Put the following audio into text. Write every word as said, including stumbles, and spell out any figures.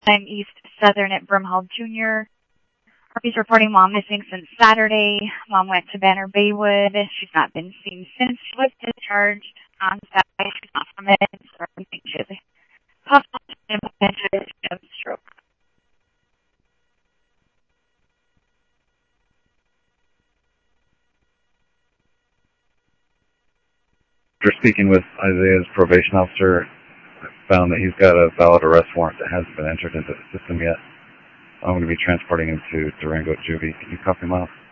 I'm East Southern at Brimhall Junior R P's reporting mom missing since Saturday. Mom went to Banner Baywood. She's not been seen since. She was discharged on Saturday. She's not from it, so we think she has a possible stroke. After speaking with Isaiah's probation officer, found that he's got a valid arrest warrant that hasn't been entered into the system yet. I'm going to be transporting him to Durango Juvie. Can you copy him out?